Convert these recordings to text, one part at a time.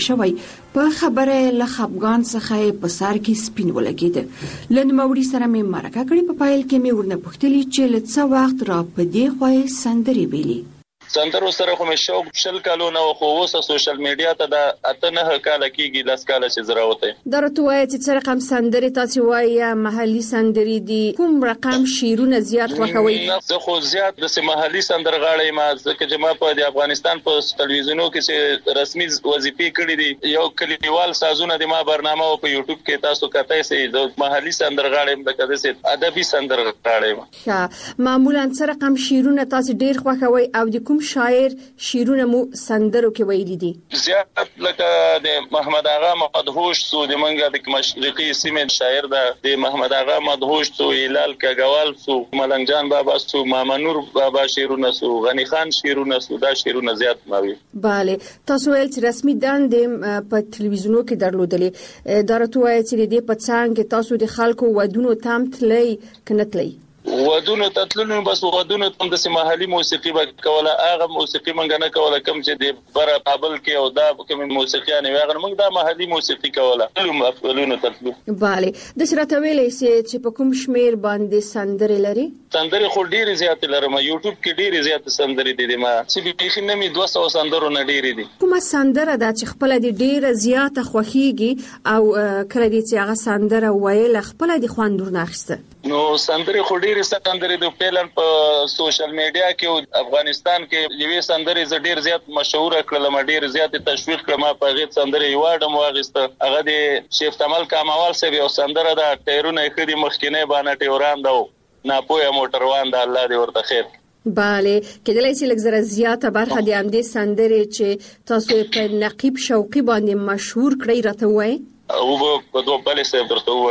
شوی په خبره له خپګان څخه په سر کې سپین ولګید. له نوموړي سره مې مرکه کړې. په پایل کې مې ورنه پوښتلي چې له څه وخت را په دې خوا سندرې ویلي. سندرو سره خو مې شوق 20 کالو نه خو اوس سوشل میډیا ته د 8 کال کېږي 10 کال چې زه راوته. دا راته وایي چې څه رقم سندرې تاسو وایي محلي سندرې دي؟ کوم رقم شعرونه زیات خوښوي؟ زه خو زیات د محلي سندرغاړي ما ځکه چې ما په افغانستان په ټلویزیونو کې چې رسمي وظیفې کړې دي یو کلیوال سازونه د ما برنامه په یوټیوب کې تاسو کتای سئ د محلي سندرغاړي د کده سي ادبي سندرغاړي. ښه معمولا څه رقم شعرونه تاسو ډیر خوښوي او د کوم شاعر شعرونه مو سندرو کې ویلي دي؟ زیات لکه د محمد آغا مدهوش سو د منګه د مشرقي سیمې شاعر د محمد آغا مدهوش سو هلال کګوال سو ملنګ جان بابا سو مامنور بابا شعرونه سو غنی خان شعرونه سو دا شعرونه زیات ماوي. bale تاسو ول چې رسمي دندې په ټلویزیونو کې درلودلې دا راته وایي چې د په څنګه تاسو د خلکو ودونو تام تلې کنتلې؟ ودونو تطلونو بس ودونو تم د محلي موسیقي وکوله هغه موسیقي منګ نه کوله کم چې د بر بابل کې او دا کوم موسیقي نه وغه موږ دا محلي موسیقي کوله ودونو تطلو. bale د شرط ویلې چې په کوم شمیر باندې سندرې لري؟ سندرې خو ډېر زیات لرم یوټیوب کې ډېر زیات سندرې دي ما چې به نه می 200 سندرو نه ډېر دي. کومه سندره دا چې خپل د ډېر زیات خوخيږي او کله دې چې هغه سندره ویل خپل د خواندور نه اخسته؟ نو سندرې خو ډېر سندرې د پیلن په سوشل میډیا کې افغانستان کې یوې سندرې ز ډېر زیات مشهور کړل ما ډېر زیات تشویق کړم په غیت سندرې یواډم واغسته هغه د شیف تمل کاموال سره یو سندره دا ټیرونه خدي مخکینه باندې ټیوران دا ناپوهه موټروان دا الله دې ورته خیر. bale کله چې لږ زیاته برخه د امدې سندرې چې تاسو په نقيب شوقي باندې مشهور کړی راته وای او په دوه بل سره درته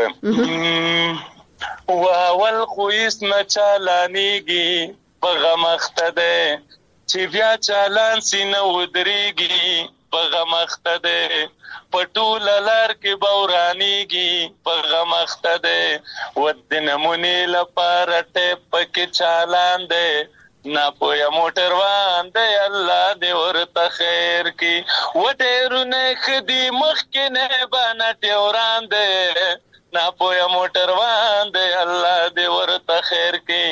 وایم واول خو اسنه چالانیږي په غمخته ده چې بیا چالان سینه ودرېږي په غمخته ده پټول لار کې بورانیږي په غمخته ده ود نمونې لپاره ټپ کې چالان ده ناپوهه موټروان دی الله دې ورته خیر کی وټیرونه خدي مخکینه باندې ټیوران دی ناپوهه موټروان دی الله دې ورته خیر کی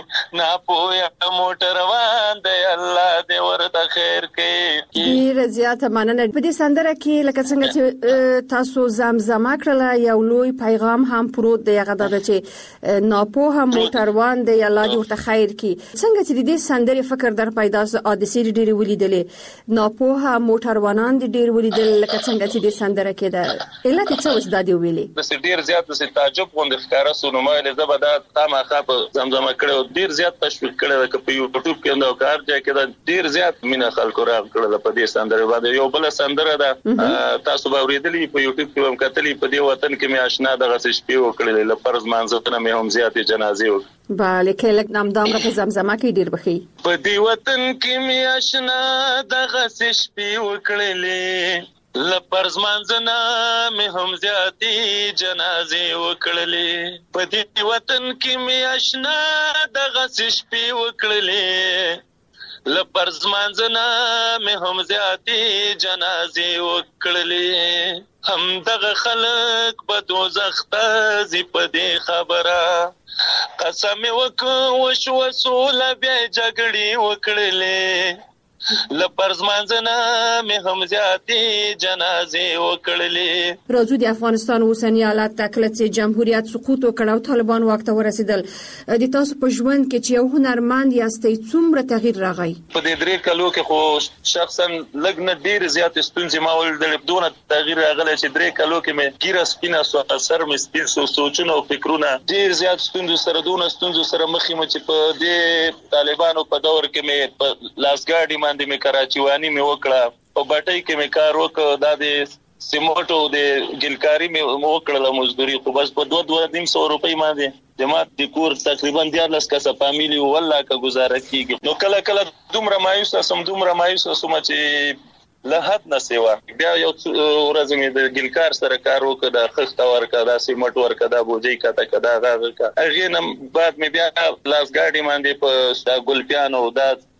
ناپوهه موټروان دی الله دې ورته خیر کی. ډیر زیاته مننه. په دې سندره کې لکه څنګه چې تاسو زمزمه کړل یو لوی پیغام هم پروت دی هغه د چې ناپوهه موټروان دی الله دې ورته خیر کی. څنګه چې دې سندره فکر در پیدا حادثه ډیر ولیدلې ناپوهه موټروانان ډیر ولیدل لکه څنګه چې دې سندره کې ده علت څه وس د دې ویلې؟ د ډیر زیات تعجب غوند ښکارا سونو مې له زبدا تامه خاپ زمزمه کړو ډیر زیات تشویق کړل چې په یوټیوب کې نو کار ځای کې ډیر زیات مینا خلکو راغ کړل په دې سندره باندې یو بل سندره ده تاسو به ورېدلې په یوټیوب کې هم کتلې په دې وطن کې مې آشنا دغه شپې وکړلې لپاره منځونه مې هم زیات جنازې وکړې. bale کله نام دام په زمزمه کې ډیر بخي په دې وطن کې مې آشنا دغه شپې وکړلې لپرز منځنا مې هم زیاتی جنازې وکړلې په دې وطن کې مې آشنا دغه شپې وکړلې لپرز منځنا مې هم زیاتی جنازې وکړلې هم دغه خلک په دوزخ ته زی په دې خبره قسم وکړ وشو وسول بیا جګړې وکړلې لپرز منځنا مې هم زیاتی جنازې وکړلې. راځو د افغانستان اوسنی حالت تکله چې جمهوریت سقوط وکړ او طالبان واک ته ورسېدل د تاسو په ژوند کې چې یو هنرمند یاستئ څومره تغییر راغی؟ په دې درې کلو کې خو شخصا لږ نه ډیر زیات ستونزې ما ولدل دونه تغییر راغلی چې درې کلو کې مې ګیره سپینه سو اثر مې سپین سو سوچونه او فکرونه ډیر زیات ستونزې سره دونه ستونزې سره مخې مې چې په دې طالبانو په دور کې مې په لاسګاډي باندې مې کراچیوانی مې وکړه په بټۍ کې مې کار وکړ دا د سیموټو د ګلکاری مې وکړله مزدوري خو بس په 2.5 روپۍ باندې جماعت د کور تقریبا 14 کسه فامیلی والله کا گزاره کیږي. نو کله کله دومره مایوس سم چې له حد نه سیوا بیا یو ورځ مې د ګلکار سره کار وکړ د خښته ورکړه د سیمټ ورکړه د بوجي کته کدا هغه نه بعد مې بیا لاسګاډي باندې په ګلپیانو د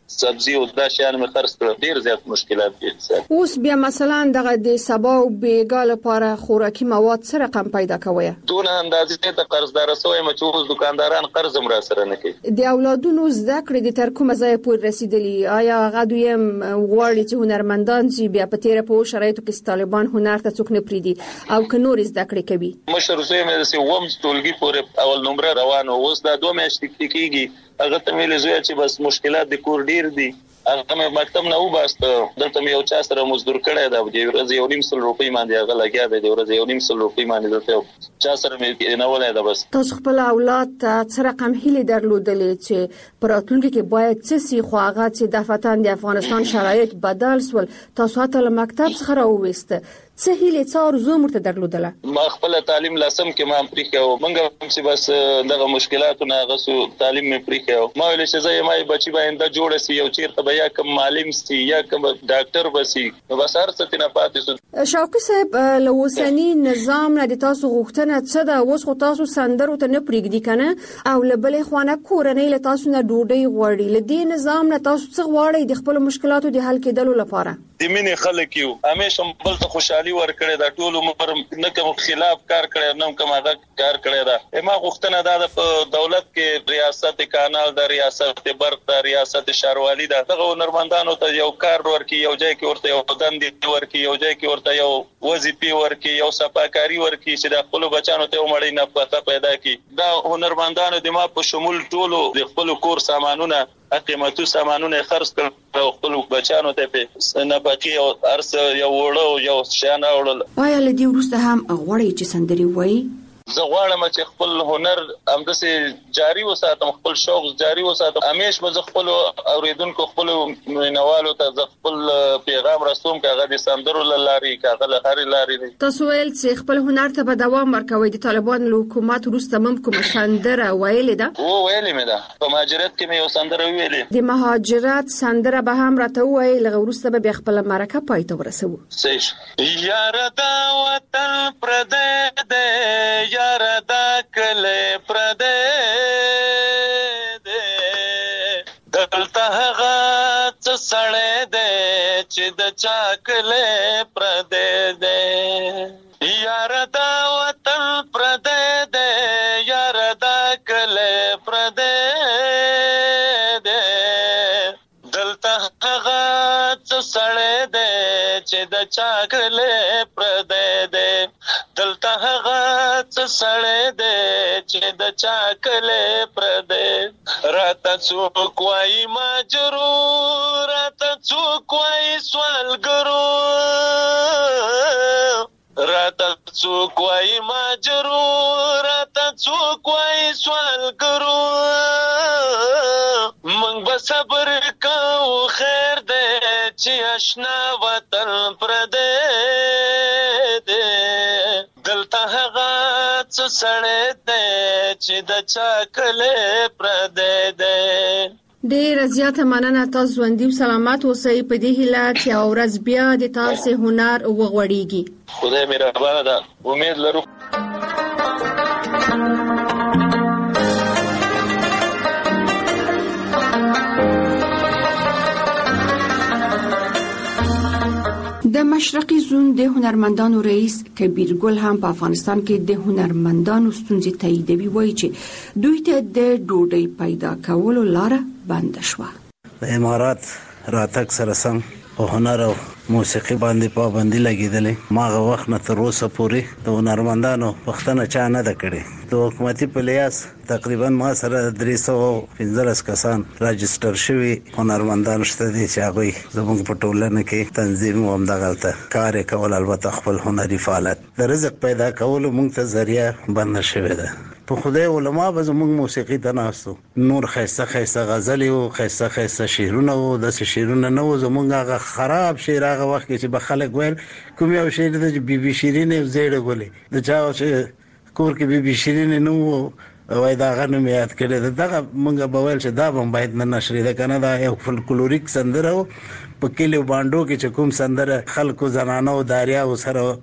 سبزي او دا شیان مې خرڅ کړ. ډیر زیات مشکلات دي. اوس بیا مثلا دغه د سبا او بیګا لپاره خوراکي مواد سره رقم پیدا کوي. دون اندازې ته قرضدار سوې مې چې اوس دکانداران قرض هم را سره نه کوي. د اولادونو زده کړې د تر کومه ځای پورې رسیدلی؟ آیا هغه دوی غواړي چې هنرمندان چې بیا په تیر په شرایطو کې طالبان هنر ته څوک نه پریدي او که نور زده کړې کوي؟ مشر زوی مې چې ووم ټولګي پورې اول نمبر روان اوس دا 2 میاشتې کېږي. هغه ته ویل زوی چې بس مشکلات د کور ډیر دي. هغه مې مکتب نه وباست. دلته مې یو چا سره مزدور کړی دا د ورځې 1.5 روپۍ باندې هغه لګیا دی. د ورځې 1.5 روپۍ باندې دلته چا سره مې نه ولای دا. بس تاسو خپل اولاد ته څه رقم هیله درلودلې چې پر راتلونکي کې باید څه سي خو هغه چې د فتن د افغانستان شرایط بدل سول تاسو ته له مکتب څخه راوويسته څه هیله څو ارزو مرته درلودله؟ ما خپل تعلیم لاسم کې ما پریخو منګه چې بس دغه مشکلاتونه غسو تعلیم مې پریخو. ما ویل چې زه یې بچی باندې جوړ سي او چیرته بیا کوم معلم سي یا کوم ډاکټر بسي بس هر څه نه پاتې سو. شوقي صاحب له اوسنی نظام نه د تاسو غوښتنه څه ده؟ اوس خو تاسو سندرو ته نه پریږدي کنه او له بلې خوانه کورنۍ له تاسو نه ډوډۍ غواړي. له دې نظام نه تاسو څه غواړئ د خپل مشکلاتو د حل کېدلو لپاره؟ د مینې خلک یو همیشه بل ته خوشحالي ورکړي دا ټول عمر نه کوم خلاف کار کړي نه کوم هغه کار کړي دا. ما غوښتنه دا د دولت کې ریاست کانال د ریاست برق د ریاست شهروالي دا دغه هنرمندانو ته یو کار ورکړي یو ځای کې ورته یو دندې ورکړي یو ځای کې ورته یو وظیفه ورکړي یو صفاکاری ورکړي چې د خپل بچانو ته ومړي نه پته پیدا کړي. دا هنرمندانو د ما په شمول ټولو د خپل کور سامانونه قیمتي سامانونه خرڅ کړ او خپل بچانو ته په نفقي او ارس یو وړو یو شان اورل. آیا لدی ورسته هم غوړی چې سندري وای؟ زه غواړم چې خپل هنر همداسې جاری وساتم، خپل شوق جاری وساتم. همیش به خپل اوریدونکو خپل مینوالو ته خپل پیغام رسوم کاغه د سندرو لاري کاغه لاري لاري. تاسو ول چې خپل هنر ته به دوام ورکوي د طالبان حکومت وروسته ممکن سندره ویلې ده؟ او ویلې مې ده په مهاجرت کې مې یو سندره ویلې. د مهاجرت سندره به هم راته وایي لغه وروسته به خپل مرکه پای ته ورسو. صحیح. یار دا وطن پردې دې یار دا کله پردې دې دلته هغه څه سړې دې چې د چا کله پردې دې یار دا وطن پردې دې یار دا کله پردې دې دلته هغه څه سړې دې چې د چا کله پردې دې دلته هغه سړې دې چې د چا کله پردې راته څوک وایي ماجرو راته څوک وایي سوالګرو راته څوک وایي ماجرو راته څوک وایي سوالګرو موږ به صبر کوو خیر دې چې اشنا وطن پردې دې دلته هغه څه سړې دې چې د چا کله پردې دې. ډېر زیاته مننه تاسو ژوندي او سلامت اوسئ په دې هیله چې اورز بیا د تاسو هنر وغوړیږي. خدای مهربان ده امید لرو. د مشرقي زون د هنرمندانو رئیس کبیر ګل هم په افغانستان کې د هنرمندانو ستونزې تاییدوي، وایي چې دوی ته د ډوډۍ پیدا کولو لاره بند شوه. د امارات راتګ سره سم په هنر او موسیقي باندې پابندي لګیدلې. ماغه وخت نه تر اوسه پورې د هنرمندانو وختونه چا نه ده کړې. د حکومتي پلیاس تقریبا ما سره 315 کسان راجستر شوي هنرمندان شته دي چې هغه زموږ په ټولنه کې تنظیم هم دغلته کار کول، البته خپل هنري فعالیت د رزق پیدا کولو موږ ته ذریعہ بند شوی ده. په خدای علما به زموږ موسیقي ته ناستو، نور خیسته خیسته غزل او خیسته خیسته شعرونه او د شعرونه نو زموږ هغه خراب شعر هغه وخت چې به خلک ویل کوم یو شعر د بیبي شیرین زیړه ګولې د چا چې کور کې بیبي شیرین نو وای دا غنم یاد کړي دغه مونږ به ویل چې دا هم باید نه نشري ده کنه. دا یو فولکلوریک سندره په کلیو باندې کې چې کوم سندره خلکو زنانو داریا او سره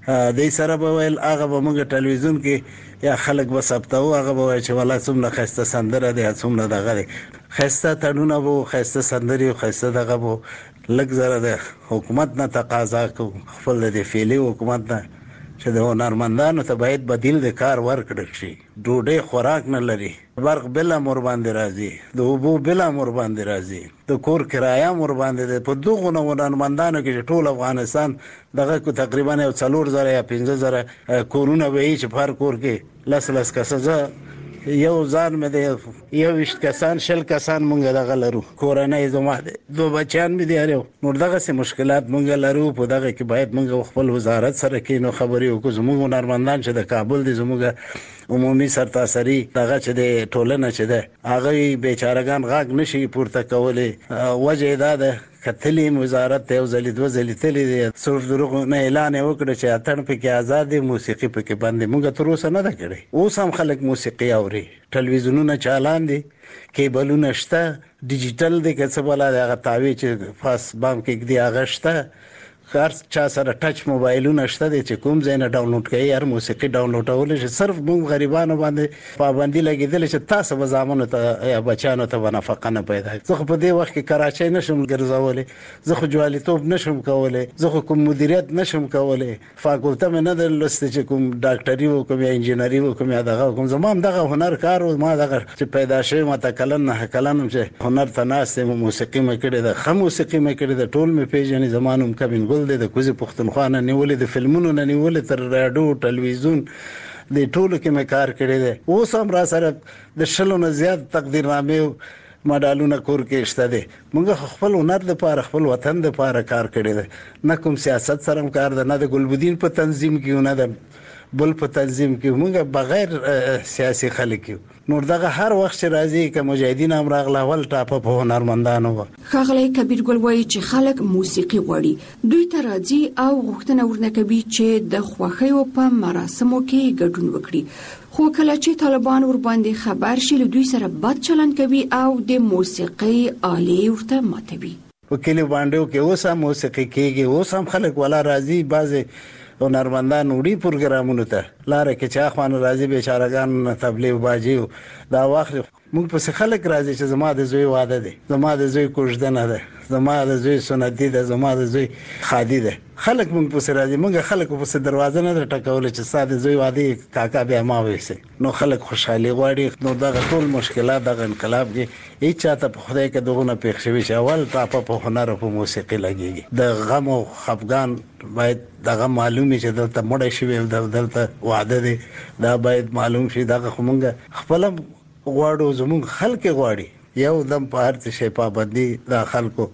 د سره به ویل هغه به موږ ټلویزیون کې یا خلک به ثبتو هغه به چې ولا څومره خسته سندره دی څومره دغه دی خسته تړونه وو خسته سندري او خسته دغه وو لږ زره د حکومت نه تقاضا کو خپل د فعلی حکومت نه چې د هنرمندانو ته باید بدیل د کار ورکړل شي ډوډۍ خوراک نه لري برق بل امر باندې راځي د اوبو بل امر باندې راځي د کور کرایه امر باندې په دغه هنرمندانو کې ټول افغانستان دغه کو تقریبا 4000 یا 15000 کورونه وي چې پر کور کې لس کسه یو ځان مې دی یو وشت کسان شل کسان مونږ دغه لرو کورنۍ زما دي دو بچیان مې دي نور دغه سه مشکلات مونږ لرو په دغه کې باید مونږ خپل وزارت سره کې نو خبري وکړو زموږ هنرمندان چې د کابل دي زموږ عمومي سرتاسري دغه چې د ټولنه چې ده هغه بیچارهګان غاګ نشي پورته کولې وجه دا ده کتلی وزارت ته وزلی دو زلی تلی سور دروغ نه اعلان وکړ چې اتن په کې آزاد موسیقي په کې باندې موږ تر اوسه نه ده کړې اوس هم خلک موسیقي اوري ټلویزیونونه چالان دي کیبلونه شته ډیجیټل دي که څه بل هغه تاوی چې فاس بام کې دی هغه شته هر چا سره ټچ موبایلونه شته دي چې کوم ځای نه ډاونلوډ کوي هر موسیقي ډاونلوډول شي صرف موږ غریبانو باندې پابندي لګیدل چې تاسو به زامنو ته یا بچانو ته نفقه نه پیدا زه خو په دې وخت کې کراچۍ نشم ګرځولې زه خو جوالیتوب نشم کولای زه خو کوم مدیریت نشم کولای فاکولټه مې نه درلسته چې کوم ډاکټري وکم یا انجینری وکم یا دغه کوم زمام دغه هنر کار ما دغه چې پیدا شوی ما تکلن نه کلن چې هنر تناسه موسیقي مې کړې ده خو موسیقي مې کړې ده ټول مې پیژنې زمانوم کبین ګل د کوزي پښتونخوا نه نیولې د فلمونو نه نیولې تر رادیو ټلویزیون د ټولو کې مې کار کړی دی اوس هم را سره د شلو نه زیات تقدیرنامې مډالونه کور کې شته دي موږ خپل هنر لپاره خپل وطن لپاره کار کړی دی نه کوم سیاست سره کار ده نه د ګلبدین په تنظیم کې نه ده بل په تنظیم کې موږ بغیر سیاسي خلک یو نور دغه هر وخت چې راځي که مجاهدین هم راغله ول ټاپه په هنرمندانو ښاغلی کبیر ګل وایي چې خلک موسیقي غواړي دوی ته راځي او غوښتنه ورنه کوي چې د خوښیو په مراسمو کې ګډون وکړي خو کله چې طالبان ور باندې خبر شي دوی سره بد چلند کوي او د موسیقي آلې ورته ماتوي په کلی باندې کې اوس هم موسیقي کېږي اوس هم خلک ولا راځي بعضي هنرمندان وړي پروګرامونو ته لاره کې چا خوانه راځي بیچارهګان تبلیغ باجی دا واخلي موږ په خلک راځي چې زما د زوی واده دی زما د زوی کوژدنه ده زما د زوی سنتي ده زما د زوی خادي ده خلک موږ په راځي موږ خلک په دروازه نه ټکول چې ساده زوی واده کاکا به ما وېسي نو خلک خوشحالي غواړي نو دا ټول مشکلات د انقلاب کې هیڅ چاته په خدای کې دغه پیښ شوی چې اول ټاپه په هنر او په موسیقي لګيږي د غم او خفګان باید دغه معلومي چې دلته مړ شي او دلته وعده دي دا باید معلوم شي دغه خمونګه خپل غواړو زموږ خلک غواړي یو دم په هر څه شي پابندي د خلکو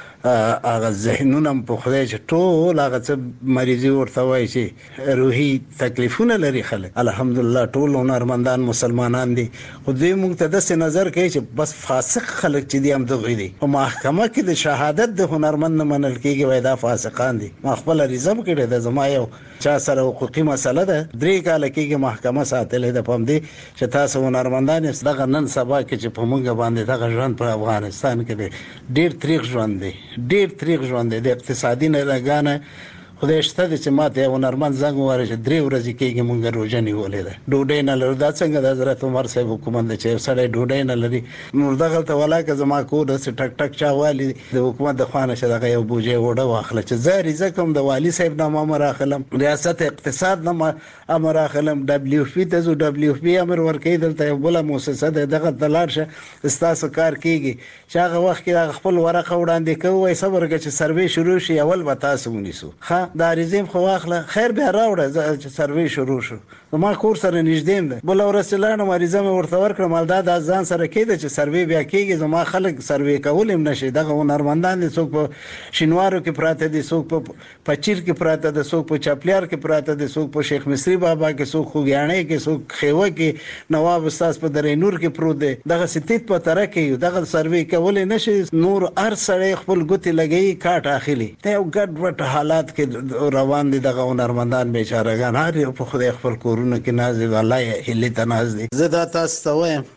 هغه ذهنونه په خدای چې ټول هغه څه مریضي ورته وایي چې روحي تکلیفونه لري خلک الحمدلله ټول هنرمندان مسلمانان دي خو دوی موږ ته داسې نظر کوي چې بس فاسق خلک چې دي هم دغه دي په محکمه کې د شهادت د هنرمند نه منل کېږي وای دا فاسقان دي ما خپل ریزم کړی د زما یو چا سره حقوقي مسله ده 3 کال کېږي محکمه ساتلې ده پم دي چې تاسو هنرمندان دغه نن سبا کې چې په موږ باندې دغه ژوند په افغانستان کې دی ډیر تریخ ژوند دی ډیر تریخ ژوند دی د اقتصادي نه لګانه خدای شته چې ماته هنرمند زنګ وره چې 3 ورځې کېږي مونږ روزه نیولې ده ډوډۍ نه لرو دا څنګه د حضرت عمر صاحب حکومت چې سړی ډوډۍ نه لري نور دغه ته ولاکه زما کو د ټک ټک چا والی د حکومت د خوانه چې دغه یو بوجه وړه واخله چې زه ریزه کوم د والی صاحب نامه مراخلم ریاست اقتصاد نامه امراخلم دبليو پی ته زو دبليو پی امر ورکې دلته یو بل مؤسسه ده دغه دلار شه استاسو کار کیږي چې هغه وخت کې خپل ورقه وړاندې کوي صبر کې چې سروې شروع شي اول به تاسو ونیسو ها دا ریزم خو واخله خیر به راوړه چې سروې شروع شو ما کور سره نږدې ده بل ورسلانو مریضه مې ورته ورکړم مالدا د ځان سره کېده چې سروې بیا کېږي زما خلک سروې کول هم نشي دغه هنرمندان دي څوک په شینوارو کې پراته دي څوک په پچیر کې پراته دي څوک په چپلیار کې پراته دي څوک په شیخ مصری بابا کې څوک خوګیاڼې کې څوک خیوه کې نواب استاد په درې نور کې پروت دي دغه ستیت په تر کې دغه سروې کول نشي نور ار سړی خپل ګوتې لګي کاټ اخلي ته یو ګډ وډ حالات کې روان دي دغه هنرمندان بیچارهګان هر یو په خدای خپل کورونه کې ناز دی الله هلي ته ناز دی زه دا تاسو ته وایم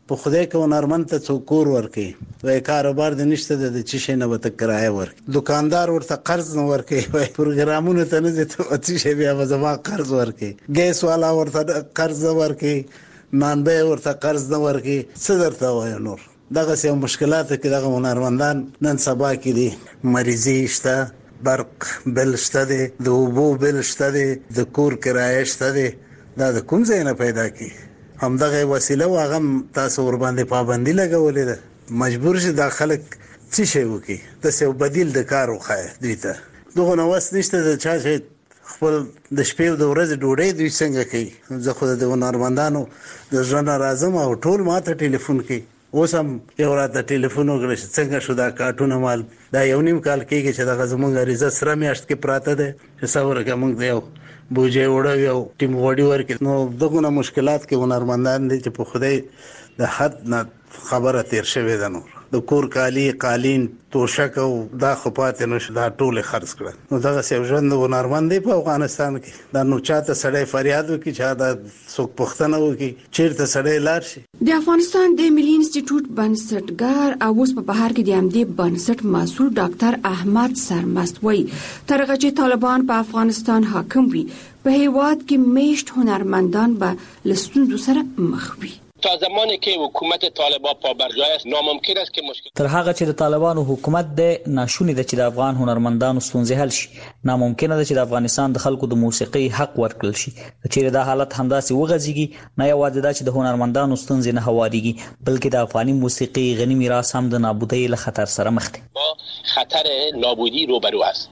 په خدای کې هنرمند ته څوک کور ورکړي وای کاروبار د نشته د چی شي نه وته کرایه ورکړي دکاندار ورته قرض نه ورکړي وای پروګرامونه ته نه ته چی شي بیا وځما قرض ورکړي ګیس والا ورته قرض ورکړي نانبه ورته قرض نه ورکړي څه درته وای نور دغه سه مشکلات کې دغه هنرمندان نن سبا کې دي مریضي شته برق بل شته دي د اوبو بل شته دي د کور کرایه شته دي دا د کوم ځای نه پیدا کی همدغه وسیله واغه تاسو ور باندې پابندي لګولې ده مجبور شي د خلک څه شي وکي تاسو بدیل د کار وخای دوی ته دغه نو وس نشته د چا شي خپل د شپې او د ورځې ډوډۍ دوی څنګه کوي زه خو د هنرمندانو د ژوند راځم او ټول ماته ټلیفون کوي اوس هم یو راته ټلیفون وکړ چې څنګه شو دا کارټونه مال دا یو نیم کال کېږي چې دا زمونږ ریزه سره میاشت کې پراته ده چې څوره کوم دی بوجه وړو یو ټیم وړي ورکې نو دغه مشکلات کې هنرمندان دي چې په خدای د حد نه خبره تیر شوی ده نور د کور کالی قالین توشک او دا خپات نو دا ټول خرڅ کړ نو دغه سیو ژوند هنرمند دی په افغانستان کې دا نو چاته سړی فریاد وکي چې دا څوک پښتنه وکي چیرته سړی لار شي د افغانستان د ملي انسټیټیوټ بنسټګر او اوس په بهر کې د امدی بنسټ مسؤل ډاکټر احمد سرمست وایي ترغه چې طالبان په افغانستان حاکم وي په هیواد کې میشت هنرمندان به لستوندو سره مخ وي تا زمانی که حکومت طالبان پابرجای است ناممکن است که مشکل تر هغه چې د طالبانو حکومت د ناشونی د چې د افغان هنرمندانو ستونزې حل شي ناممکن ده چې د افغانستان د خلکو د موسیقي حق ورکړل شي چې دا حالت همداسې وغځيږي نه یوازې دا چې د هنرمندانو ستونزې نه هواريږي بلکې د افغاني موسیقي غني میراث هم د نابودۍ له خطر سره مخ دی با خطر نابودی روبرو است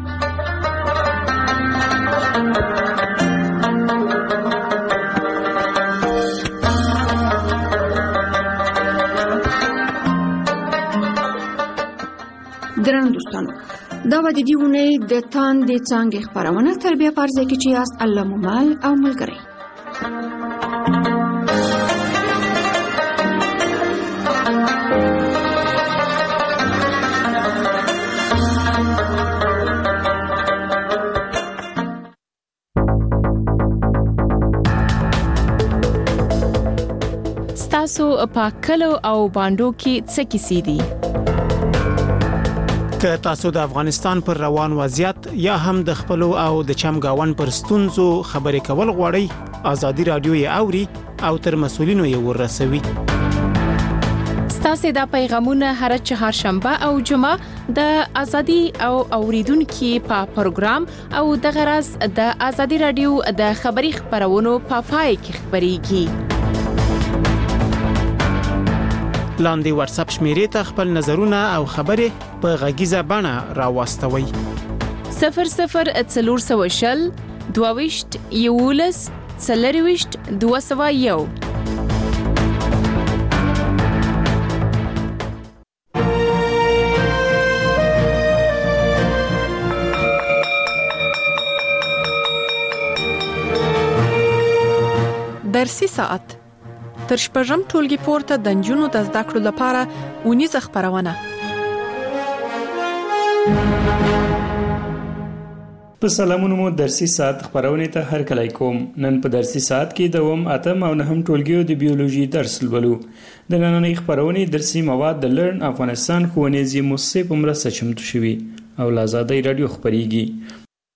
ګران دوستانو دا و د دې ونې د تان د څنګه خبرونه تربیه پرځه کې چې است الله مومال او ملګری ستاسو په کلو او باندو کې څه کیسې دي که تاسو د افغانستان پر روان وضعیت یا هم د خپل او د چمګاون پر ستونزو خبرې کول غواړئ ازادي رادیو یې اوري او تر مسولینو یې ورسوي ستاسو د پیغامونه هر چهارشنبه او جمعه د ازادي او اوریدونکو په پروګرام او د غرض د ازادي رادیو د خبري خبرونو په پای کې خبريږي لاندې واتس اپ شمیرې ته خپل نظرونه او خبرې په غږیزه بڼه راوستوي 0040 22 یولس 40 201 درسي ساعت تر شپږم ټولګي پورته د نجونو د زده کړو لپاره ونیزه خبرونه په سلامونو مو درسي ساعت خبرونه ته هر کله کوم نن په درسي ساعت کې دوم اتم او نهم ټولګیو د بیولوژي درس لولو د نننۍ خبرونه درسي مواد د لرن افغانستان ښوونیزي مؤسسې په مرسته چمتو شوي او له آزادۍ رادیو خبريږي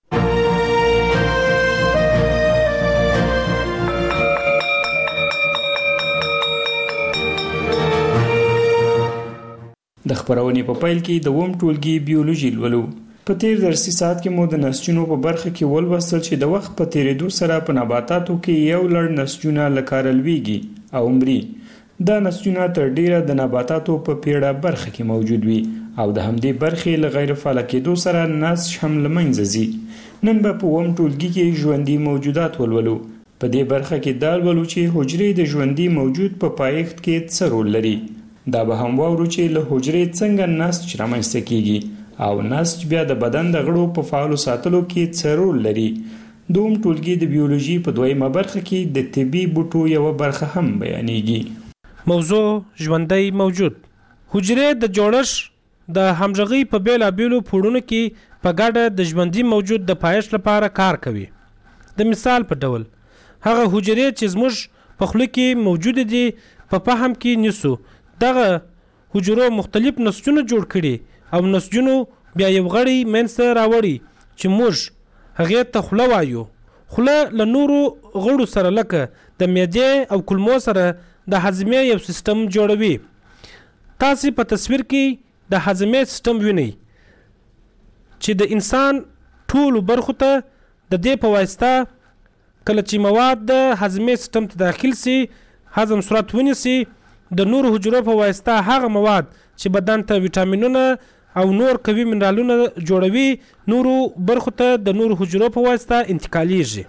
د خبرونې په پیل کې د ووم ټولګي بیولوژي لولو په تیر درسي ساعت کې مو د نسجونو په برخه کې ولوستل چې د وخت په تیریدو سره په نباتاتو کې یو لړ نسجونه لکارلويږي او مري دا نسجونه تر ډیره د نباتاتو په پیړه برخه کې موجود وي او د همدې برخې له غیر فعال کېدو سره نسج هم لمنځه ځي نن به په ووم ټولګي کې ژوندۍ موجودات ولولو په دې برخه کې دا ولولو چې حجرې د ژوندۍ موجود په پایښت کې څه رول لري دا به هم واورو چې له حجرې څنګه نسج رامنځته کیږي او نسج بیا د بدن د غړو په فعال ساتلو کې څه رول لري دوم ټولګي د بیولوژي په دویمه برخه کې د طبي بوټو یو برخه هم بیانېږي موضوع ژوندۍ موجود حجرې د جوړښت د همغږي په بیلابیلو پوړونو کې په ګډه د ژوندۍ موجود د پایښت لپاره کار کوي د مثال په ډول هغه حجرې چې زموږ په خوله کې موجود دي په فهم کې نیسو دغه حجرو مختلف نسجونه جوړ کړي او نسجونو بیا یو غړی منځ راوړي چې موږ هغه ته خوله وایو. خوله له نورو غړو سره لکه د معدې او کولمو سره د هضمې یو سیستم جوړوي. تاسو په تصویر کې د هضمې سیستم وینئ چې د انسان ټول برخو ته د دې په واسطه کله چې مواد د هضمې سیستم ته داخل سي هضم صورت ونیسي د نورو حجرو په واسطه هغه مواد چې بدن ته ویټامینونه او نور قوي منرالونه جوړوي نورو برخو ته د نورو حجرو په واسطه انتقالیږي.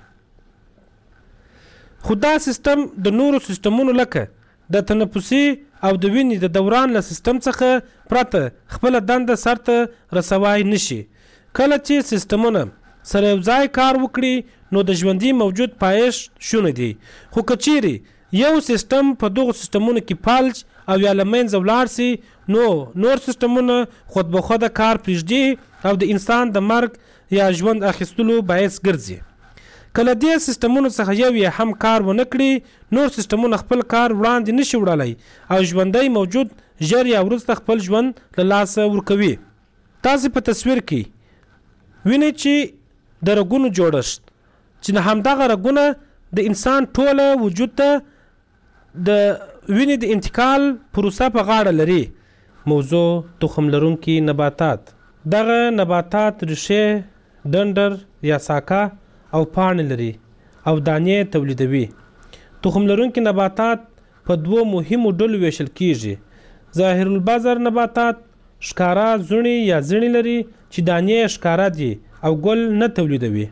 خو دا سیستم د نورو سیستمونو لکه د تنفسي او د وینې د دوران له سیستم څخه پرته خپل دنده سرته رسوای نشي. کله چې سیستمونه سره یو ځای کار وکړي نو د ژوندي موجود پایښت شونه دي. خو کچيري یو سیستم په دغه سیستمونو کې فلج او یا لمنځه ولاړ سي نو نور سیستمونه خود به خود کار پرېږدي او د انسان د مرګ یا ژوند اخیستلو باعث ګرځي. کله دې سیستمونو څخه یو یې هم کار ونه کړي نور سیستمونه خپل کار وړاندې نشي وړلی او ژوندی موجود ژر یا وروسته خپل ژوند له لاسه ورکوي. تاسو په تصویر کې وینئ چې د رګونو جوړښت چې همدغه رګونه د انسان ټوله وجود ته د وینې د انتقال پروسه په غاړه لري. موضوع تخم لرونکي نباتات. دغه نباتات ریښې، ډنډر یا ساکه او پاڼې لري او دانې تولیدوي. تخم لرونکي نباتات په دوو مهمو ډلو ویشل کیږي. ظاهر البذر نباتات ښکارا زړي یا زړي لري چې دانې ښکارا دي او ګل نه تولیدوي.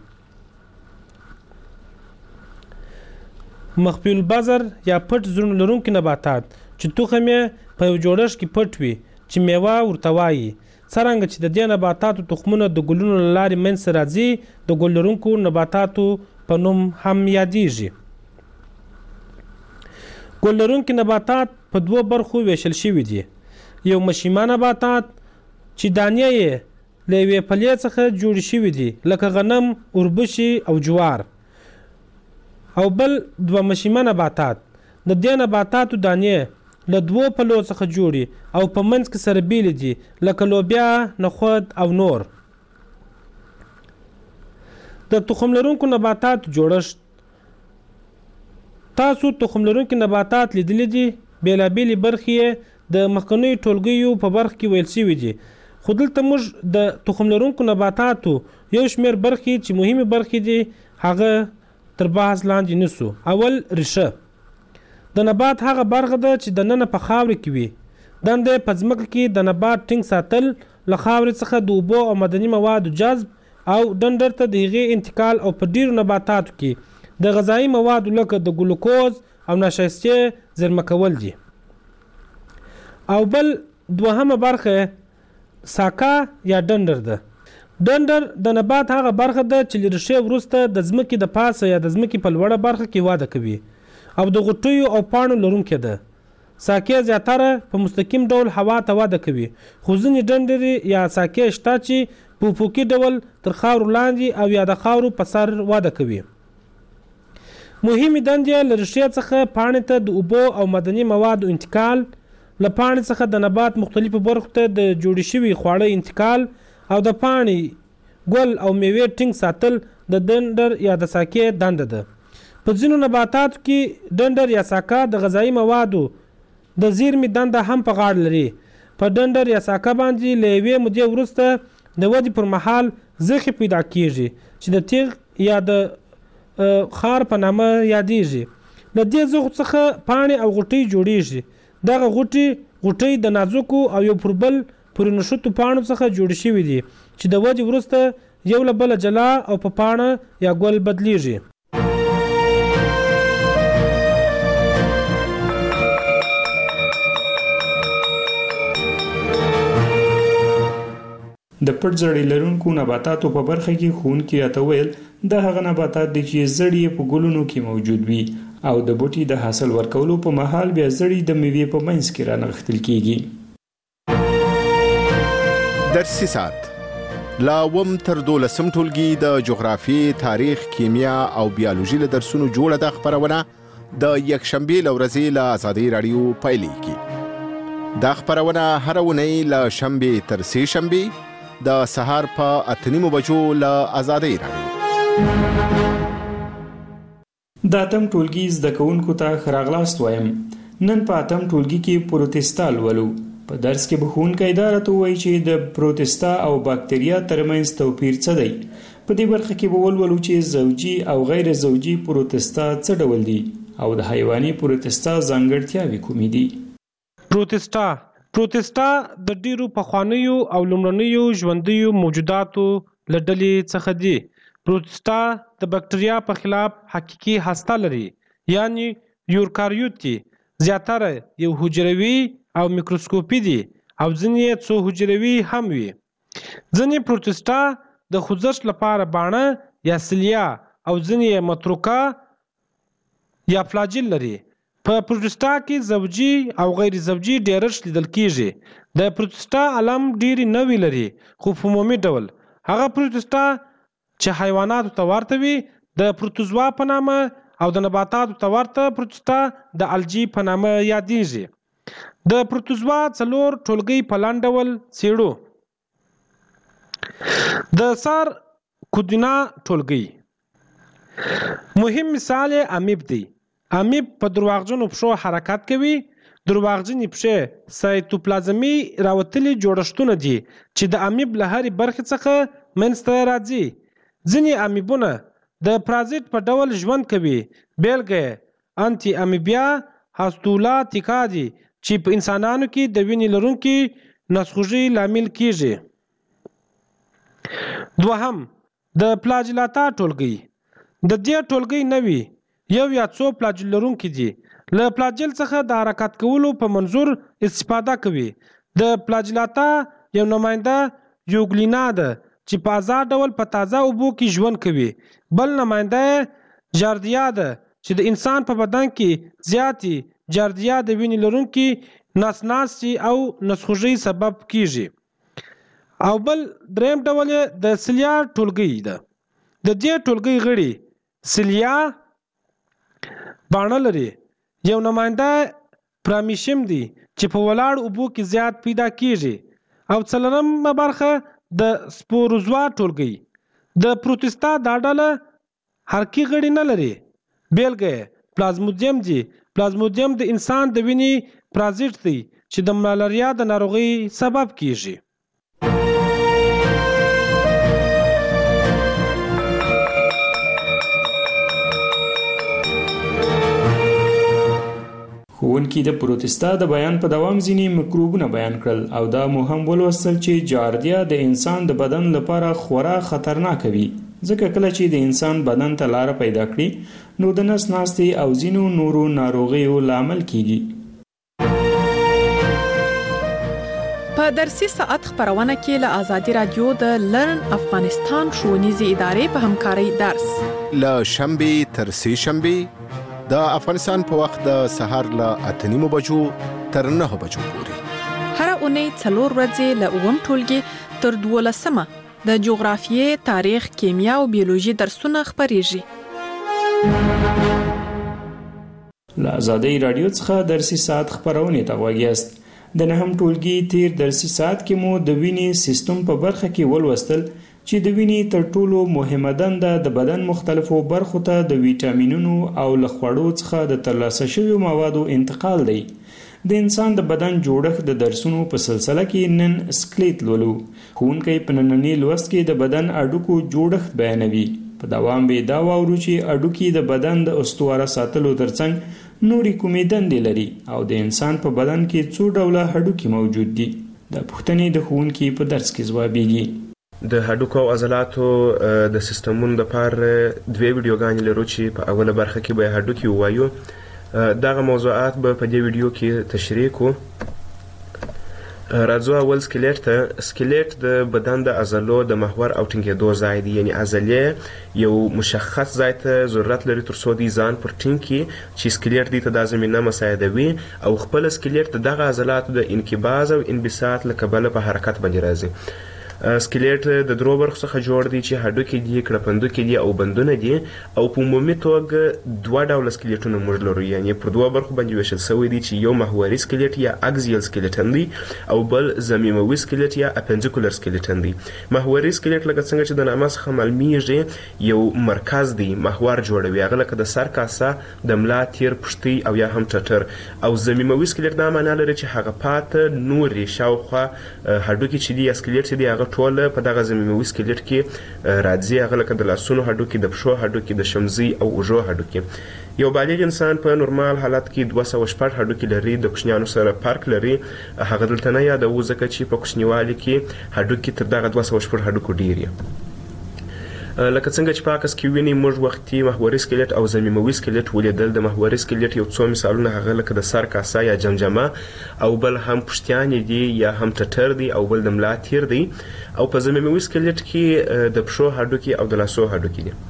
مخفي البذر یا پټ زړو لرونکي نباتات چې تخم یې په یو جوړښت کې پټ وي چې میوه ورته وایي. څرنګه چې د دې نباتاتو تخمونه د ګلونو له لارې منځته راځي د ګل لرونکو نباتاتو په نوم هم یادیږي. ګل لرونکي نباتات په دوو برخو ویشل شوي دي. یو مشیمه نباتات چې دانې یې له یوې پلې څخه جوړې شوي دي لکه غنم، اوربشې او جوار. او بل دوه مشیمه نباتات د دې نباتاتو دانې له دوو پلو څخه جوړي او په منځ کې سره بیل دي لکه لوبیا، نخود او نور. د تخم لرونکو نباتاتو جوړښت. تاسو تخم لرونکي نباتات لیدلی دي. بیلابیلې برخې د مخکنیو ټولګیو په برخه کې ویل شوي دي. خو دلته موږ د تخم لرونکو نباتاتو یو شمېر برخې چې مهمې برخې دي هغه تر بحث لاندې نیسو. اول ریښه. د نبات هغه برخه ده چې دننه په خاورې کې وي. دنده په ځمکه کې د نبات ټینګ ساتل، له خاورې څخه د اوبو او معدني موادو جذب او ډنډر ته د هغې انتقال او په ډیرو نباتاتو کې د غذایي موادو لکه د ګلوکوز او نشایستې زیرمه کول دي. او بل دوهمه برخه ساکه یا ډنډر ده. ډنډر د نبات هغه برخه ده چې له ریښې وروسته د ځمکې د پاسه یا د ځمکې په لوړه برخه کې وده کوي او د غوټیو او پاڼو لرونکې ده. ساکې زیاتره په مستقیم ډول هوا ته وده کوي خو ځینې ډنډرې یا ساکې شته چې په افقي ډول تر خاورو لاندې او یا د خاورو په سر وده کوي. مهمې دندې له ریښې څخه پاڼې ته د اوبو او معدني موادو انتقال، له پاڼې څخه د نبات مختلفو برخو ته د جوړې شوي خواړه انتقال او د پاڼې، ګل او میوې ټینګ ساتل د ډنډر یا د ساکې دنده ده. په ځینو نباتاتو کې ډنډر یا ساکه د غذایي موادو د زیرمې دنده هم په غاړه لري. په ډنډر یا ساکه باندې له یوې مودې وروسته د ودې پر مهال زخې پیدا کیږي چې د تیغ یا د خار په نامه یادیږي. له دې زخو څخه پاڼې او غوټۍ جوړیږي. دغه غوټۍ د نازکو او یو پر بل پورې نښتو پاڼو څخه جوړې شوي دي چې د ودې وروسته یو له بله جلا او په پاڼه یا ګل بدلیږي. د پټ زړی لرونکو نباتاتو په برخه کې ښوونکي راته ویل د هغه نباتات دي چې زړی په ګلونو کې موجود وي او د بوټي د حاصل ورکولو په مهال بیا زړی د میوې په منځ کې رانغښتل کیږي. درسي ساعت لا وم تر 12 ټولګي د جغرافي، تاریخ، کیمیا او بیولوژي له درسونو جوړه د خبرونه د یکشنبې له ورځې له ازادي راډیو پیلېږي. دا خپرونه هره اونۍ له شنبې تر سې شنبې د سهار په 8:30 بجو له ازادي راډیو. د اتم ټولګي زده کوونکو ته ښه راغلاست وایم. نن په اتم ټولګي کې پروتستا لولو. په درس کې به ښوونکی دا راته ووایي چې د پروتستا او باکتریا ترمنځ توپیر څه دی. په دې برخه کې به ولولو چې زوجي او غیر زوجي پروتستا څه ډول دي او د حیواني پروتستا ځانګړتیاوې کومې دي. پروتستا د ډیرو پخوانیو او لومړنیو ژوندیو موجوداتو له ډلې څخه دي. پروتستا د بکټریا په خلاف حقیقي هسته لري، یعنی یوکاریوت دي. زیاتره یو حجروي او میکروسکوپي دي او ځینې څو حجروي هم وي. ځینې پروتستا د خوځښت لپاره باڼه یا سیلیا او ځینې متروکه یا فلاجیل لري. په پروتستا کې زوجي او غیر زوجي ډیرښت لیدل کیږي. د پروتستا علم ډیری نوی لري، خو په عمومي ډول هغه پروتستا چې حیواناتو ته ورته وي د پروتوزوا په نامه او د نباتاتو ته ورته پروتستا د الجی په نامه یادیږي. د پروتوزوا 4 ټولګي په لاندې ډول څېړو. د سار کودینا ټولګي مهم مثال امیب دی. امیب په درواغجنو پښو حرکت کوي. درواغجنې پښې سایتوپلازمي راوتلي جوړښتونه دي چې د امیب له هرې برخې څخه منځته راځي. ځینې امیبونه د پرازیت په ډول ژوند کوي. بیلګه انټي امیبیا هاستولاتیکا دي چې په انسانانو کې د وینې لرونکي نسخوږي لامل کیږي. دوهم د فلاجیلاتا ټولګي. د دې ټولګي نوي یو یا څو فلاجیل لرونکي دي. له فلاجیل څخه د حرکت کولو په منظور استفاده کوي. د فلاجیلاتا یو نماینده یوګلینا ده چې په آزاد ډول په تازه اوبو کې ژوند کوي. بل نماینده جاردیا ده چې د انسان په بدن کې زیاتی جاردیا د وینې لرونکي ناسناسي او نسخوږي سبب کیږي. او بل دریم ډول د سیلیا ټولګي ده. د دې ټولګي غړي سیلیا باڼه لري. یو نماینده پرامیشیم دي چې په ولاړ اوبو کې زیات پیدا کیږي. او څلورمه برخه د سپوروزوا ټولګي. د پروتستا دا ډله حرکي غړي نه لري. بیلګه پلازمودیم دي. پلازمودیم د انسان د وینې پرازیت دی چې د ملاریا د ناروغۍ سبب کیږي. ښوونکي د پروتستا د بیان په دوام ځینې میکروبونه بیان کړل او دا مو هم ولوستل چې جاردیا د انسان د بدن لپاره خورا خطرناک وي، ځکه کله چې د انسان بدن ته لاره پیدا کړي نو د نس ناستې او ځینو نورو ناروغیو لامل کیږي. په درسي ساعت خبرونه کې له ازادي رادیو د لرن افغانستان ښوونیزې ادارې په همکارۍ درس له شنبې تر سې شنبې د افغانستان په وخت د سهار له 8:30 بجو تر 9 بجو پورې. هر اونۍ 4 ورځې له 9 ټولګي تر 12 د جغرافیې، تاریخ، کیمیا او بیولوژي درسونه خبريږي. له ازادي رادیو څخه درسي ساعت خبرونه ته وګیاست. د نهم ټولګي تیر درسي ساعت کې مو د وینې سیستم په برخه کې ولوستل چې د وینې تر ټولو مهمه دنده د بدن مختلفو برخو ته د ویټامینونو او له خوړو څخه د ترلاسه شویو موادو انتقال دی. د انسان د بدن جوړښت د درسونو په سلسله کې نن سکلیټ لولو. ښوونکی په ننني لوست کې د بدن اډوکو جوړښت بیانوي. په دوام به دا واورو چې اډوکي د بدن د استواره ساتلو ترڅنګ نورې کومې دندې لري او د انسان په بدن کې څو ډوله هډوکي موجود دي. د پوښتنې د ښوونکي په درس کې ځوابیږي. د هډوکو او عضلاتو د سیستمونو لپاره دوه ویډیوګانې لرو چې په اوله برخه کې به هډوکي ووایو. دغه موضوعات به په دې ویډیو کې تشریح کوو. راځو اول سکلیټ ته. سکلیټ د بدن د عضلو د محور او ټینګېدو ځای دی، یعنی عضلې یو مشخص ځای ته ضرورت لري تر څو د ځان پر ټینګ کړي چې سکلیټ دې ته دا زمینه مساعدوي او خپل سکلیټ د دغه عضلاتو د انقباض او انبساط له کبله په حرکت باندې راځي. سکلیټ د درو برخو څخه جوړ دی چې هډوکي دي، کړپندوکي دي او بندونه دي. او په عمومي توګه دوه ډوله سکلیټونه موږ لرو، یعنی پر دوه برخو باندې ویشل شوی دی چې یو محوري سکلیټ یا اکزیل سکلیټن دی او بل ضمیموي سکلیټ یا اپنډیکولر سکلیټن دی. محوري سکلیټ لکه څنګه چې د نامه څخه معلومیږي یو مرکز دی، محور جوړوي، هغه لکه د سر کاسه، د ملا تیر، پښتۍ او یا هم ټټر. او ضمیموي سکلیټ دا معنا لري چې هغه پاته نورې شاوخوا هډوکي چې دي یا سکلیټ چې دی هغه ټوله په دغه ضمیموي سکلیټ کې راځي، هغه لکه د لاسونو هډوکي، د پښو هډوکي، د شمزۍ او اوږو هډوکي. یو بالغ انسان په نورمال حالت کې 206 هډوکي لري، د کوچنیانو سره فرق لري. هغه دلته نه یادوو ځکه چې په کوچنیوالي کې هډوکي تر دغه 206 هډوکو ډیر دي. لکه څنګه چې په عکس کې ویني موږ وختي محوري سکلیټ او ضمیموي سکلیټ ولیدل. د محوري سکلیټ یو څو مثالونه هغه لکه د سر کاسه یا جمجمه او بل هم پښتیانې دي یا هم ټټر دی او بل د ملا تیر دی. او په ضمیموي سکلیټ کې د پښو هډوکي او د لاسو هډوکي دي.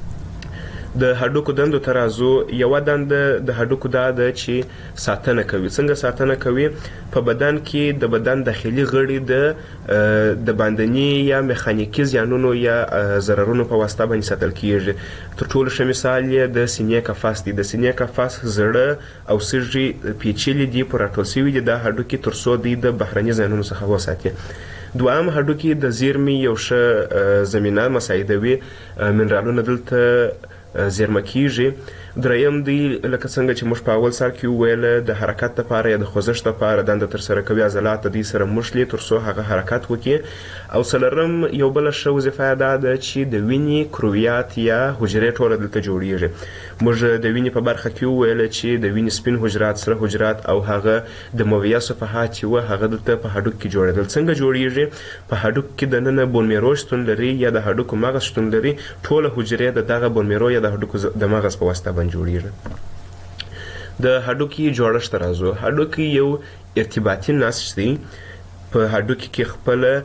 د هډوکو دندو ترازو یوه دنده د هډوکو دا ده چې ساتنه کوي. څنګه ساتنه کوي؟ په بدن کې د بدن داخلي غړي د باندني یا میخانیکي زیانونو یا ضررونو په واسطه باندې ساتل کیږي. تر ټولو ښه مثال یې د سینې قفس دی. د سینې قفس زړه او سږي پیچلي دي، په راټول شوي دي دا هډوکي تر څو دوی د بهرني زیانونو څخه وساتي. دویم هډوکي د زیرمې یو ښه زمینه مساعدوي، منرالونه دلته زیرمه کیږي. دریم دی لکه څنګه چې موږ په اول سر کې وویل د حرکت لپاره یا د خوځښت لپاره دنده ترسره کوي، عضلات د دوی سره مښلي تر څو هغه حرکت وکړي. او څلورم یو بله ښه وظیفه دا ده چې د وینې کرویات یا حجرې ټوله دلته جوړیږي. موږ د وینې په برخه کې وویل چې د وینې سپین حجرات، سره حجرات او هغه د مویه صفحات چې وه هغه دلته په هډوک کې جوړېدل. څنګه جوړیږي؟ په هډوک کې دننه بون میرو شتون لري یا د هډوکو مغز شتون لري. ټوله حجرې د دغه بون میرو یا د هډوکو د مغز په واسطه باندې جوړیږي. د هډوکي جوړښت ترازو. هډوکي یو ارتباطي نسج دی. په هډوکي کې خپله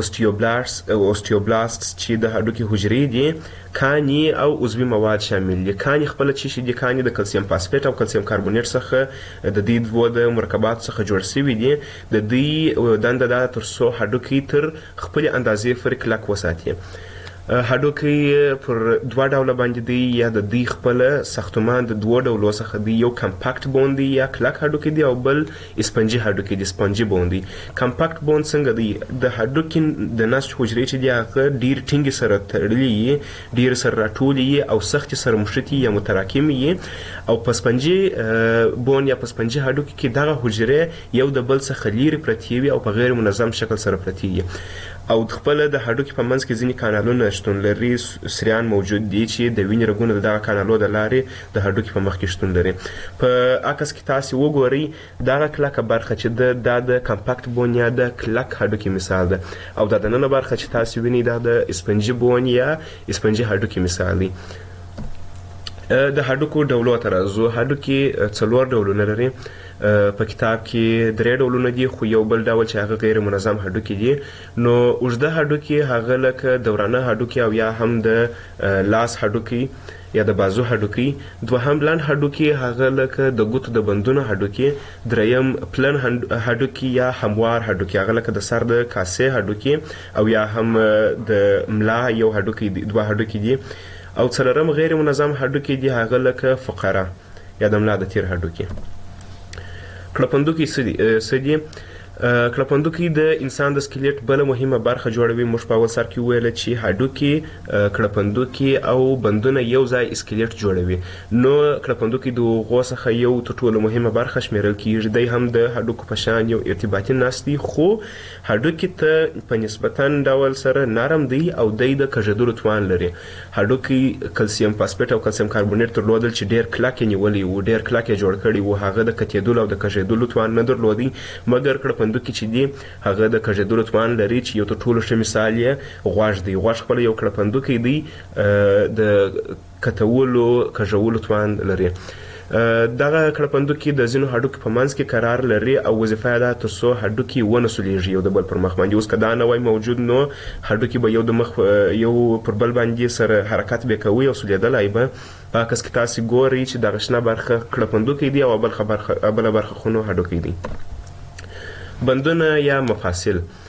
اوستیوبلاست چې د هډوکي حجرې دي، کاني او عضوي مواد شامل دي. کاني خپله چې دي کاني د کلسیم فاسفیټ او کلسیم کاربونیټ څخه د دې دوو د مرکباتو څخه جوړ شوي دي. د دوی دنده دا تر څو هډوکي تر خپلې اندازې پورې کلک وساتي. هډوکي پر دوه ډوله باندې دی، یا د دوی خپله ساختمان د دوه ډولو څخه دی. یو کمپاکټ بون دی یا کلک هډوکي دی او بل اسپنجي هډوکي دی، سپنجي بون دی. کمپاکټ بون څنګه دی؟ د هډوکي د نسج حجرې چې دی هغه ډیر ټینګې سره تړلي، ډیر سره راټولي او سختې سره مشتي یا متراکمې وي. او په سپنجي بون یا په سپنجي هډوکي کې دغه حجرې یو د بل څخه لیرې پرتې وي او په غیر منظم شکل سره پرتې وي. او خپله د هډوکي په منځ کې ځینې کانالونه شتون لري، سریان موجود دي چې د وینې رګونه د دغه کانالو د لارې د هډوکي په مخ کې شتون لري. په عکس کې تاسې وګورئ دغه کلکه برخه چې دا د کمپاکټ بون یا د کلک هډوکي مثال ده، او دا دننه برخه چې تاسې وینئ دا د اسپنجي بون یا اسپنجي هډوکي مثال دی. د هډوکو ډولو ترازو. هډوکي 4 ډولونه لري. په کتاب کې 3 ډولونه دي، خو یو بل ډول چې هغه غیر منظم هډوکي دي. نو اوږده هډوکي هغه لکه دورانه هډوکي او یا هم د لاس هډوکي یا د بازو هډوکي. دوهم لنډ هډوکي هغه لکه د ګوتو د بندونو هډوکي. دریم پلن هډوکي یا هموار هډوکي هغه لکه د سر د کاسې هډوکي او یا هم د ملا یو هډوکي دي، 2 هډوکي دي. او څلورم غیر منظم هډوکي دي هغه لکه فقره یا د ملا د تیر هډوکي. کړپندوکي څه دي؟ کړپندوکي د انسان د سکلیټ بله مهمه برخه جوړوي. موږ په اول سر کې وویل چې هډوکي، کړپندوکي او بندونه یو ځای سکلیټ جوړوي. نو کړپندوکي د هغو څخه یو تر ټولو مهمه برخه شمیرل کیږي. دی هم د هډوکو په شان یو ارتباطي نسج دی، خو هډوکي ته په نسبتا ډول سره نرم دی او دی د کږېدلو توان لري. هډوکي کلسیم فاسفیټ او کلسیم کاربونیټ درلودل چې ډیر کلک یې نیولی و، ډیر کلک یې جوړ کړي و. هغه د کتېدلو او د کږېدلو توان نه درلودی، مګر کړپندوکي چې دی هغه د کږېدلو توان لري، چې یو تر ټولو ښه مثال یې غوږ دی. غوږ خپله یو کړپندوکی دی، د کتولو کږولو توان لري. دغه کړپندوکي د ځینو هډوکي په منځ کې قرار لري او وظیفه ده تر څو هډوکي ونه سولیږي یو د بل پر مخ باندې. اوس که دا نه وای موجود نو هډوکي به یو د مخ یو پر بل باندې سره حرکت به کوي او سولیدلی به. په عکس کې تاسې ګورئ چې دغه شنه برخه کړپندوکی دی او بله برخه خو نو هډوکي دی. بندونه یا مفاصل.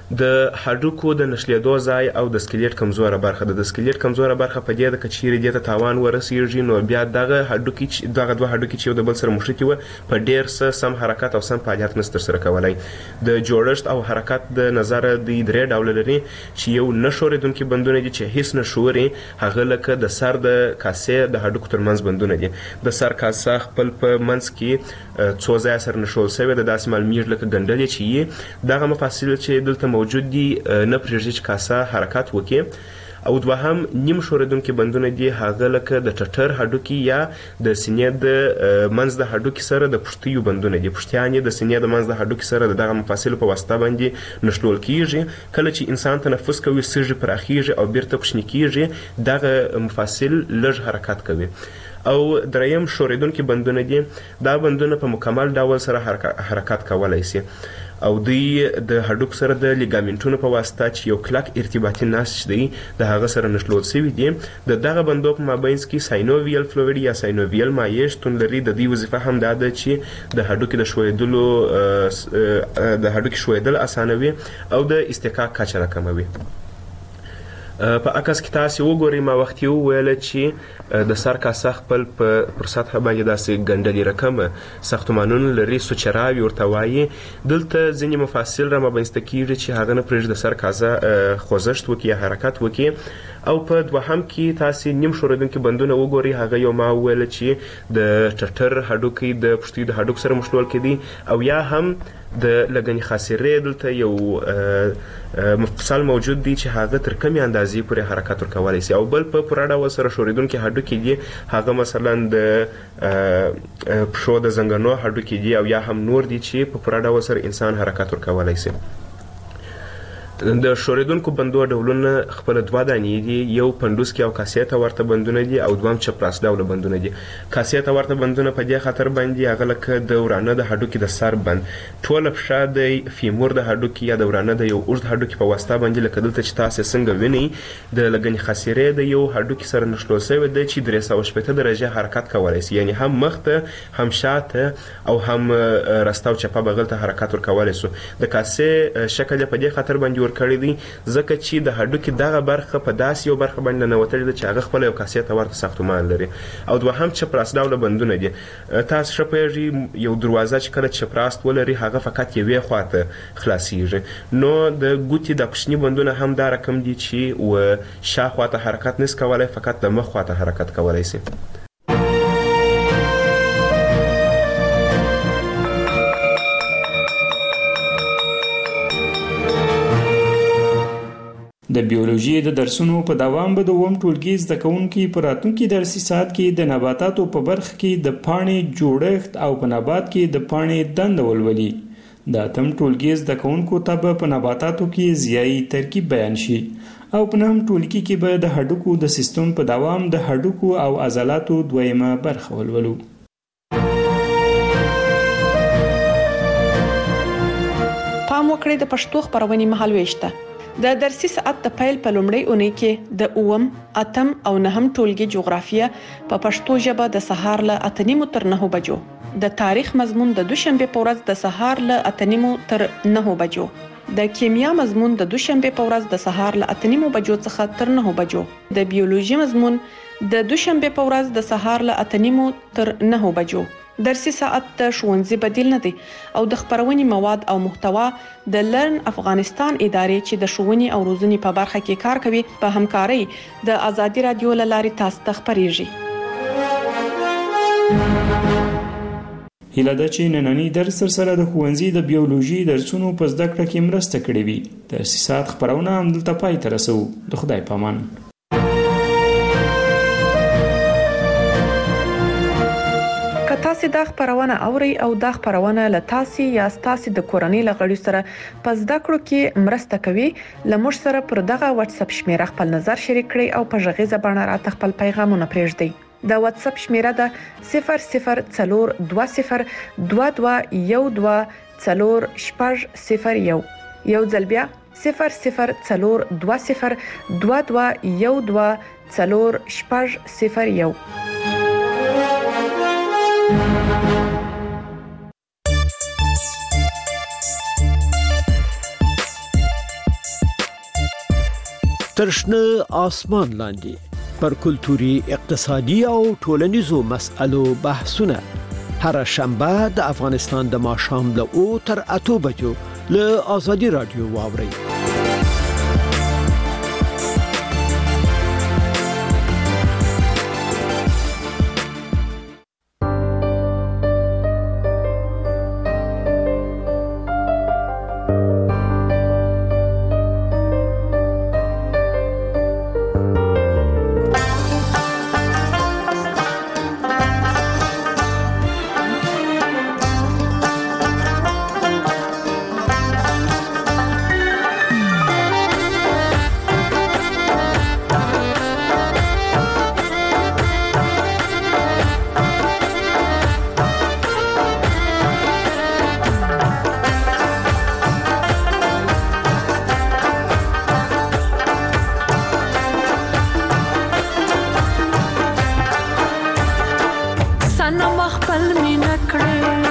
د هډوکو د نشلیدو ځای او د سکلیټ کمزوره برخه د سکلیټ کمزوره برخه په دې د کچيري د تاوان ورسیږي نو بیا دغه هډوکي دغه دوه هډوکي چې د بل سره مشترک و په ډیر سم حرکت او سم فعالیت نستر سره کولای د جوړښت او حرکت د نظر د درې ډول لري چې یو نشوریدونکي بندونه دي چې هیڅ نشوري هغه لکه د سر د کاسې د هډوکو ترمنځ بندونه دي د سر کاسه خپل په منځ کې څو ځای سره نشول شوی د داسې معلومیږي لکه ګنډلې چې دغه مفاصل چې دلته موجود دي نه پرېږدي چې کاسه حرکت وکړي او دوهم نیم شوریدونکي بندونه دي هغه لکه د ټټر هډوکي یا د سینې د منځ د هډوکي سره د پښتیو بندونه دي پښتیان د سینې د منځ د هډوکي سره دغه مفاصل په واسطه باندې نشلول کیږي کله چې انسان تنفس کوي سږي پراخیږي او بیرته کوچني کیږي دغه مفاصل لږ حرکت کوي او دریم شوریدونکي بندونه دي دا بندونه په مکمل ډول سره حرکت کولای شي او دوی د هډوک سره د لیګامنټونو په واسطه چې یو کلک ارتباطي نسج دی د هغه سره نښلول شوي دي د دغه بندو په مابینځ کې ساینوویل فلویډ یا ساینوویل مایع شتون لري د دې وظیفه هم دا ده چې د هډوکي د ښویدلو د هډوکي ښویدل اسانوي او د استحقاق کچه راکموي په عکس کې تاسو وګورئ ما وخت یو ویل چې د سر کاسه خپل پر سطح باندې داسې ګنډلې رقم ساختمانونه لري سوچراوي ورته وایي دلته ځینې مفاصل را مابینځته کیږي چې هغه نه پرېږدي د سر کاسه خوځښت وکړي یا حرکت وکړي او په دوهم کې تاسو نیم شوریدونکي بندونه وګورئ هغه یو ما ویل چې د ټټر هډوکي د پښتیو د هډوک سره مشلول کېدي او یا هم د لګنې خاصرې دلته یو مفصل موجود دی چې هغه تر کمې اندازې پورې حرکت ورکولی شي او بل په پوره ډول سره شوریدونکي هډوکي دي هغه مثلا د پښو د زنګنو هډوکي دي او یا هم نور دي چې په پوره ډول سره انسان حرکت ورکولی شي د شوریدونکو بندو ډولونه خپل دوه دانې دي یو پندوسکي او کاسې ته ورته بندونه دي او دویم چپراس ډوله بندونه دي کاسې ته ورته بندونه په دې خاطر باندې هغه لکه د ورانه د هډوکي د سر بند ټوله پښه د فیمور د هډوکي یا د ورانه د یو اوږد هډوکي په واسطه باندې لکه دلته چې تاسو څنګه وینئ د لګنې خاصرې د یو هډوکي سره نښلول شوی دی چې 360 درجه حرکت کولی شي یعنی هم مخته هم شاته او هم راسته او چپه بغل ته حرکت ورکولی شو د کاسې شکل په دې خاطر باندې ورکړی دی ځکه چې د هډوکي دغه برخه په داسې یو برخه باندې ننوتلې ده چې هغه خپله یو کاسې ته ورته ساختمان لري او دوهم چپراس ډوله بندونه دي تاسو ښه پوهېږئ یو دروازه چې کله چپراس ولري هغه فقط یوې خواته خلاصیږي نو د ګوتې د کوچني بندونه هم دا رقم دي چې شا خواته حرکت نس کولی فقط د مخ خواته حرکت کولی شي د بیولوژي د درسونو په دوام به د اووم ټولګي زده کوونکي په راتلونکي درسي ساعت کې د نباتاتو په برخه کې د پاڼې جوړښت او په نبات کې د پاڼې دنده ولولي د اتم ټولګي زده کوونکو ته په نباتاتو کې ضیايي ترکیب بیان شي او په نهم ټولګي کې به د هډوکو د سیستم په دوام د هډوکو او عضلاتو دویمه برخه ولولو پام وکړئ د پښتو خبرونې مهال وشته د درسي ساعت د پیل په لومړۍ اونۍ کې د اووم اتم او نهم ټولګي جغرافیه په پښتو ژبه د سهار له 8:30 تر 9 بجو د تاریخ مضمون د دوشنبه په ورځ د سهار له 8:30 تر 9 بجو د کیمیا مضمون د دوشنبه په ورځ د سهار له 8:30 بجو څخه تر 9 بجو د بیولوژي مضمون د دوشنبه په ورځ د سهار له 8:30 تر 9 بجو درسي ساعت د ښوونځي بدیل نه دی او د خبرونې مواد او محتوا د لرن افغانستان ادارې چې د ښوونې او روزنې په برخه کې کار کوي په همکارۍ د ازادي رادیو له لارې تاسو ته خبرېږي هیله ده چې نننی درس سره د ښوونځي د بیولوژي درسونو په زده کړه کې مرسته کړې وي درسي ساعت خبرونه همدلته پای ته رسوو د خدای په امان تاسو دا خبرونه اوري او دا خبرونه له تاسو یا تاسو د کورنۍ لغړی سره په زده کړو کې مرسته کوي لمر سره پر دغه واتس اپ شمیره خپل نظر شریک کړئ او په ژغې زبانه راته خپل پیغامونه پرېږدئ د واتس اپ شمیره ده 002022124001 یو ځل بیا 002022124001 ترشنه آسمان لاندې پر کلتوري اقتصادي او ټولنیزو مسألو بحثونه هر شنبه د افغانستان د ماښام له 8 تر 8 بجو له آزادي رادیو واورئ. سنم خپل مینا کړې